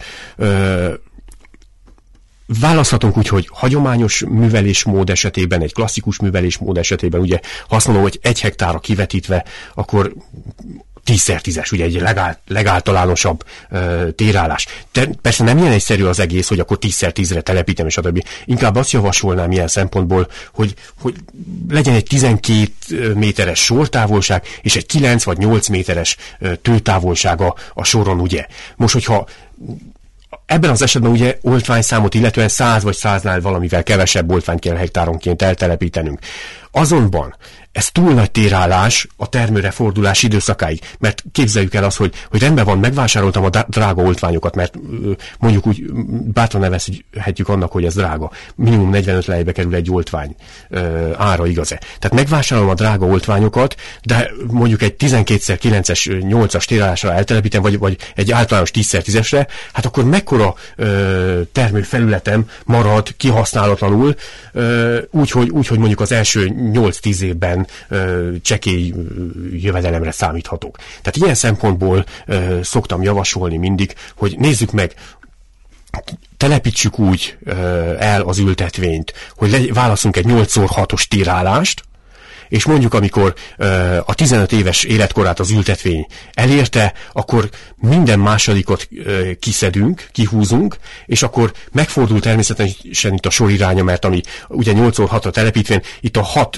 Speaker 5: Választhatunk úgy, hogy hagyományos művelésmód esetében, egy klasszikus művelésmód esetében, ugye, ha azt mondom, hogy 1 hektárra kivetítve, akkor 10x10-es, ugye egy legáltalánosabb térállás. Persze nem ilyen egyszerű az egész, hogy akkor 10x10-re telepítem, és stb. Inkább azt javasolnám ilyen szempontból, hogy legyen egy 12 méteres sortávolság, és egy 9 vagy 8 méteres tőtávolsága a soron, ugye. Most, hogyha ebben az esetben ugye oltványszámot illetően 100 vagy 100-nál valamivel kevesebb oltványt kell hektáronként eltelepítenünk. Azonban ez túl nagy térállás a termőre fordulás időszakáig, mert képzeljük el azt, hogy rendben van, megvásároltam a drága oltványokat, mert mondjuk úgy bátran nevezhetjük annak, hogy ez drága. Minimum 45 lejbe kerül egy oltvány ára, igaz-e? Tehát megvásárolom a drága oltványokat, de mondjuk egy 12x9-es, 8-as térállásra eltelepítem, vagy egy általános 10x10-esre, hát akkor mekkora termőfelületem marad kihasználatlanul, úgyhogy mondjuk az első 8-10 évben csekély jövedelemre számíthatók. Tehát ilyen szempontból szoktam javasolni mindig, hogy nézzük meg, telepítsük úgy el az ültetvényt, hogy válasszunk egy 8x6-os térállást, és mondjuk amikor a 15 éves életkorát az ültetvény elérte, akkor minden másodikot kiszedünk, kihúzunk, és akkor megfordul természetesen itt a soriránya, mert ami ugye 8x6-ra telepítvén, itt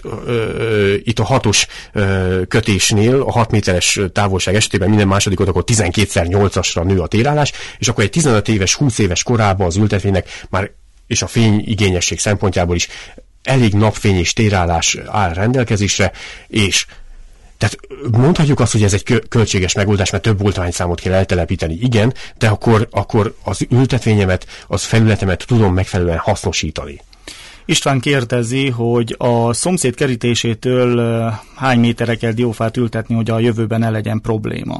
Speaker 5: a 6-os kötésnél, a 6 méteres távolság esetében minden másodikot akkor 12x8-asra nő a térállás, és akkor egy 15 éves, 20 éves korában az ültetvénynek már, és a fényigényesség szempontjából is elég napfény és térállás áll rendelkezésre, és tehát mondhatjuk azt, hogy ez egy költséges megoldás, mert több oltványszámot kell eltelepíteni, igen, de akkor az ültetvényemet, az felületemet tudom megfelelően hasznosítani.
Speaker 3: István kérdezi, hogy a szomszéd kerítésétől hány méterre kell diófát ültetni, hogy a jövőben ne legyen probléma?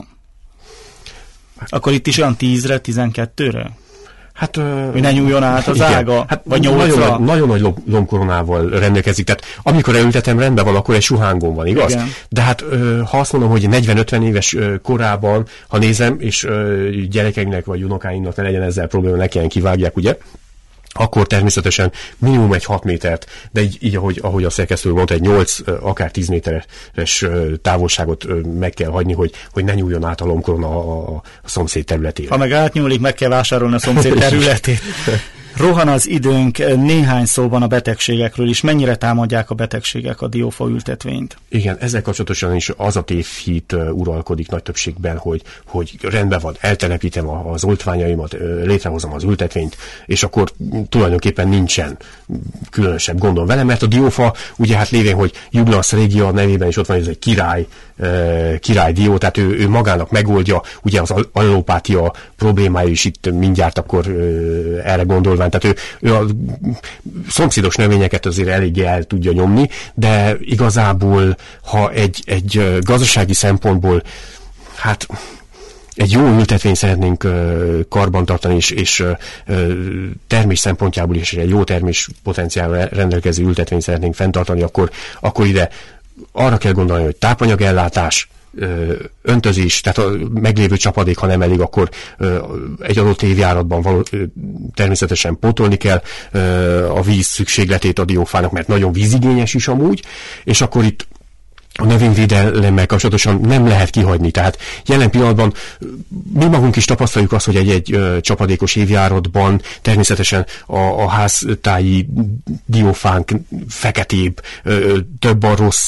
Speaker 3: Akkor itt is olyan 10-re, 12-re?
Speaker 5: Hát,
Speaker 3: hogy ne nyúljon át az ága, vagy 8-ra?
Speaker 5: Nagyon nagy lombkoronával rendelkezik, tehát amikor elültetem, rendben van, akkor egy suhángon van, igaz? Igen. De hát ha azt mondom, hogy 40-50 éves korában, ha nézem, és gyerekeimnek vagy unokáimnak ne legyen ezzel probléma, ne kelljen kivágják, ugye? akkor természetesen minimum egy 6 métert, de így ahogy a szerkesztő mondta, egy 8, akár 10 méteres távolságot meg kell hagyni, hogy ne nyúljon át a lombkoron a szomszéd területére.
Speaker 3: Ha meg átnyúlik, meg kell vásárolni a szomszéd területét. Rohan az időnk, néhány szóban a betegségekről is. Mennyire támadják a betegségek a diófa ültetvényt?
Speaker 5: Igen, ezzel kapcsolatosan is az a tévhit uralkodik nagy többségben, hogy rendben van, eltelepítem az oltványaimat, létrehozom az ültetvényt, és akkor tulajdonképpen nincsen különösebb gondom vele, mert a diófa, ugye hát lévén, hogy Juglans regia nevében is ott van, ez egy király dió, tehát ő magának megoldja, ugye az allelopátia problémája is itt mindjárt akkor erre gondolván, tehát ő a szomszédos növényeket azért eléggé el tudja nyomni, de igazából, ha egy gazdasági szempontból, hát egy jó ültetvényt szeretnénk karbantartani, és termés szempontjából is egy jó termés potenciálra rendelkező ültetvényt szeretnénk fenntartani, akkor ide arra kell gondolni, hogy tápanyagellátás, öntözés, tehát a meglévő csapadék, ha nem elég, akkor egy adott évjáratban természetesen pótolni kell a víz szükségletét a diófának, mert nagyon vízigényes is amúgy, és akkor itt a növényvédelemmel kapcsolatosan nem lehet kihagyni. Tehát jelen pillanatban mi magunk is tapasztaljuk azt, hogy egy csapadékos évjáratban természetesen a háztáji diófánk feketébb, több a rossz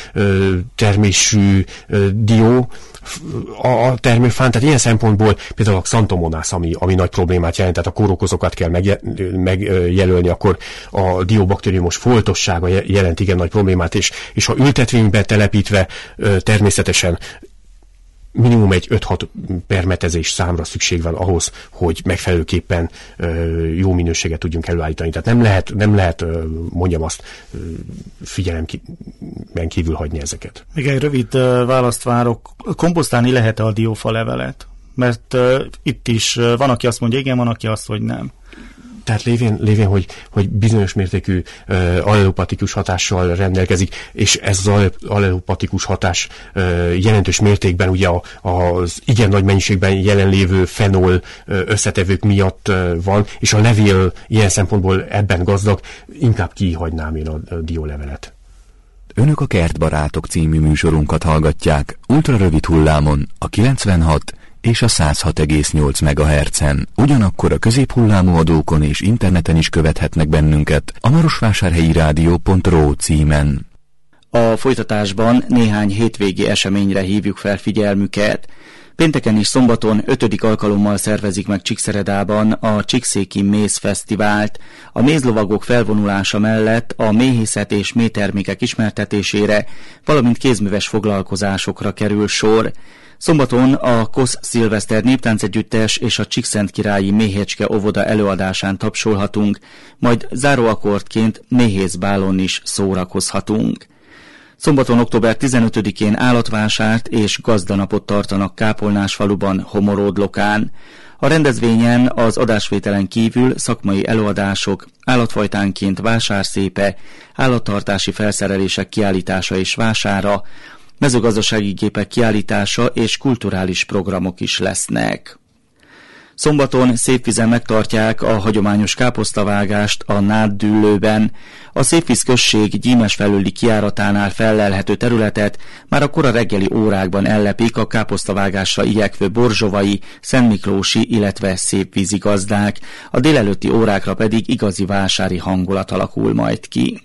Speaker 5: termésű a termőfán, tehát ilyen szempontból például a xanthomonas, ami nagy problémát jelent, tehát a kórokozókat kell megjelölni, akkor a dióbaktériumos foltossága jelent igen nagy problémát, és ha ültetvénybe telepítve természetesen minimum egy 5-6 permetezés számra szükség van ahhoz, hogy megfelelőképpen jó minőséget tudjunk előállítani. Tehát nem lehet mondjam azt, figyelemben kívül hagyni ezeket.
Speaker 3: Még egy rövid választ várok. Komposztálni lehet-e a diófa levelet? Mert itt is van, aki azt mondja igen, van, aki azt, hogy nem.
Speaker 5: Tehát lévén hogy bizonyos mértékű allelopatikus hatással rendelkezik, és ez az allelopatikus hatás jelentős mértékben ugye az igen nagy mennyiségben jelenlévő fenol összetevők miatt van, és a levél ilyen szempontból ebben gazdag, inkább kihagynám én a diólevelet.
Speaker 4: Önök a Kertbarátok című műsorunkat hallgatják ultrarövid hullámon a 96 és a 106,8 MHz-en. Ugyanakkor a középhullámú adókon és interneten is követhetnek bennünket a marosvásárhelyi rádió.ro címen.
Speaker 3: A folytatásban néhány hétvégi eseményre hívjuk fel figyelmüket. Pénteken és szombaton 5. alkalommal szervezik meg Csíkszeredában a Csíkszéki Méz Fesztivált. A mézlovagok felvonulása mellett a méhészet és méhtermékek ismertetésére, valamint kézműves foglalkozásokra kerül sor. Szombaton a Kosz Szilveszter Néptáncegyüttes és a Csíkszentkirályi Méhecske óvoda előadásán tapsolhatunk, majd záróakkordként méhészbálon is szórakozhatunk. Szombaton október 15-én állatvásárt és gazdanapot tartanak Kápolnásfaluban, Homoródlokán. A rendezvényen az adásvételen kívül szakmai előadások, állatfajtánként vásárszépe, állattartási felszerelések kiállítása és vására, mezőgazdasági gépek kiállítása és kulturális programok is lesznek. Szombaton Szépvízen megtartják a hagyományos káposztavágást a Náddüllőben. A Szépvíz község Gyímes felőli kijáratánál fellelhető területet már a kora reggeli órákban ellepik a káposztavágásra igyekvő borzsovai, szentmiklósi, illetve szépvízi gazdák. A délelőtti órákra pedig igazi vásári hangulat alakul majd ki.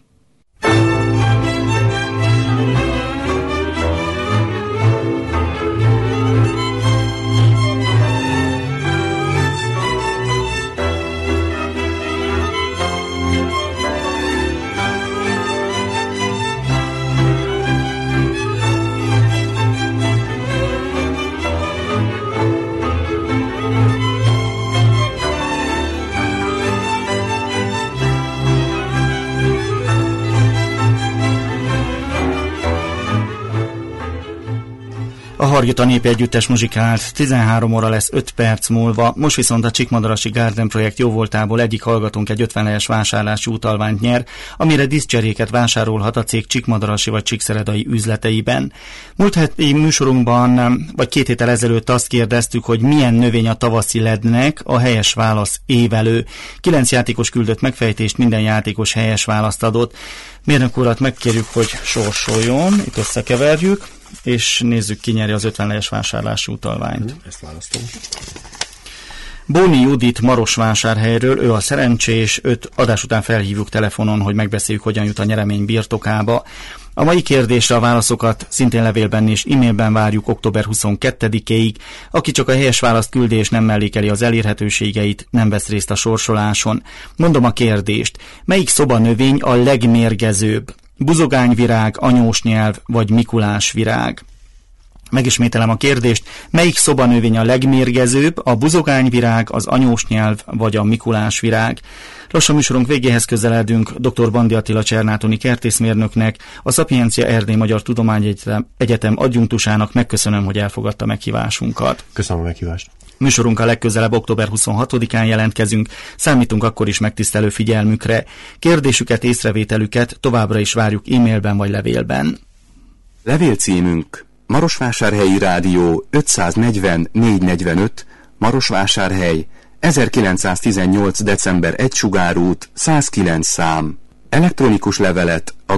Speaker 3: Hargita Népi Együttes muzsikált, 13 óra lesz 5 perc múlva, most viszont a Csíkmadarasi Garden projekt jóvoltából egyik hallgatónk egy 50 helyes vásárlási utalványt nyer, amire diszcseréket vásárolhat a cég csíkmadarasi vagy csíkszeredai üzleteiben. Múlt heti műsorunkban, vagy 2 héttel ezelőtt azt kérdeztük, hogy milyen növény a tavaszi lednek, a helyes válasz évelő. 9 játékos küldött megfejtést, minden játékos helyes választ adott. Mérnök urat megkérjük, hogy sorsoljon, itt összekeverjük, és nézzük, ki nyeri az 50 helyes vásárlási utalványt.
Speaker 5: Ezt választom.
Speaker 3: Bóni Judit Marosvásárhelyről, ő a szerencsés, őt adás után felhívjuk telefonon, hogy megbeszéljük, hogyan jut a nyeremény birtokába. A mai kérdésre a válaszokat szintén levélben és e-mailben várjuk október 22-ig. Aki csak a helyes választ küldi és nem mellékeli az elérhetőségeit, nem vesz részt a sorsoláson. Mondom a kérdést. Melyik szobanövény a legmérgezőbb? Buzogányvirág, anyósnyelv vagy mikulásvirág? Megismételem a kérdést. Melyik szobanövény a legmérgezőbb? A buzogányvirág, az anyósnyelv vagy a mikulásvirág? Lassan műsorunk végéhez közeledünk. Dr. Bandi Attila csernátoni kertészmérnöknek, a Szapiencia Erdély Magyar Tudományegyetem adjunktusának megköszönöm, hogy elfogadta meghívásunkat.
Speaker 5: Köszönöm a meghívást.
Speaker 3: Műsorunkkal legközelebb október 26-án jelentkezünk, számítunk akkor is megtisztelő figyelmükre. Kérdésüket, észrevételüket továbbra is várjuk e-mailben vagy levélben.
Speaker 4: Levélcímünk: Marosvásárhelyi Rádió 540 445, Marosvásárhely, 1918. december 1 Sugárút, 109 szám. Elektronikus levelet a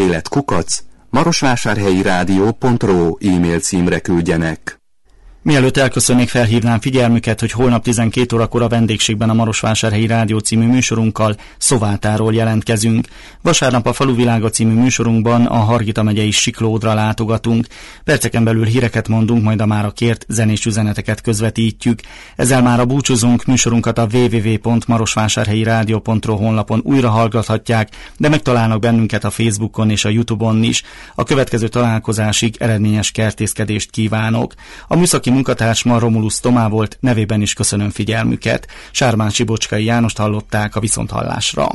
Speaker 4: gazdaélet@marosvásárhelyirádió.ro e-mail címre küldjenek.
Speaker 3: Mielőtt elköszönnék, felhívnám figyelmüket, hogy holnap 12 órakor a vendégségben a Marosvásárhelyi Rádió című műsorunkkal Szovátáról jelentkezünk. Vasárnap a Faluvilága című műsorunkban a Hargita megyei Siklódra látogatunk. Perceken belül híreket mondunk, majd a mára kért zenés üzeneteket közvetítjük. Ezzel mára búcsúzunk, műsorunkat a www.marosvásárhelyirádió.ro honlapon újra hallgathatják, de megtalálnak bennünket a Facebookon és a YouTube-on is. A következő találkozásig eredményes kertészkedést kívánok. A műszaki munkatársam Romulus Tomá volt, nevében is köszönöm figyelmüket. Sármán Sibocskai Jánost hallották, a viszonthallásra.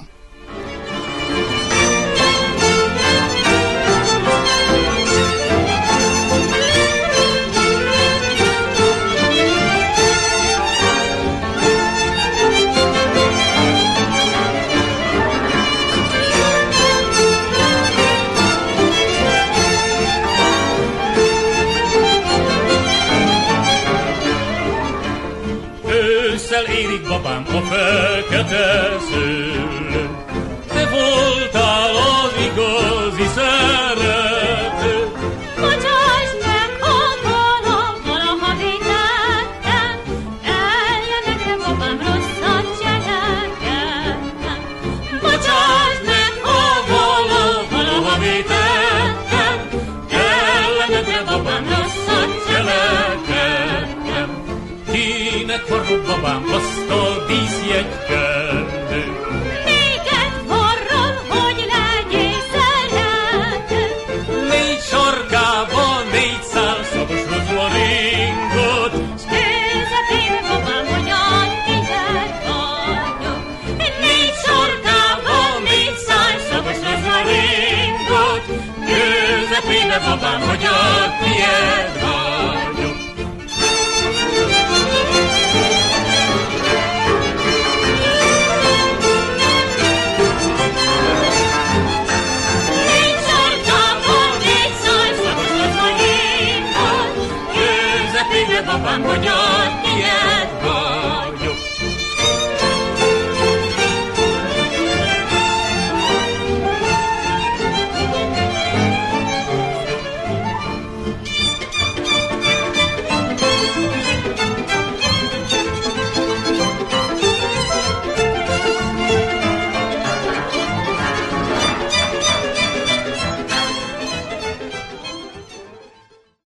Speaker 2: Érik babám a fekete szőlőn, te voltál az igazi szerető.
Speaker 12: Bocsáss meg, ha valaha vétettem, eljönnek te babám, rosszat cselekedtem. Bocsáss meg, ha valaha vétettem, eljönnek te babám, rosszat cselekedtem. Kinek varrok babám azt a díszjegykedő? Néked varrom, hogy legyél szerető.
Speaker 2: 4 sarkában 4 szál szagos rozmaringot,
Speaker 12: S közepébe babám, hogy antiket vagyok. 4 sarkában 4 szál szagos rozmaringot,
Speaker 2: közepébe babám, hogy a tiéd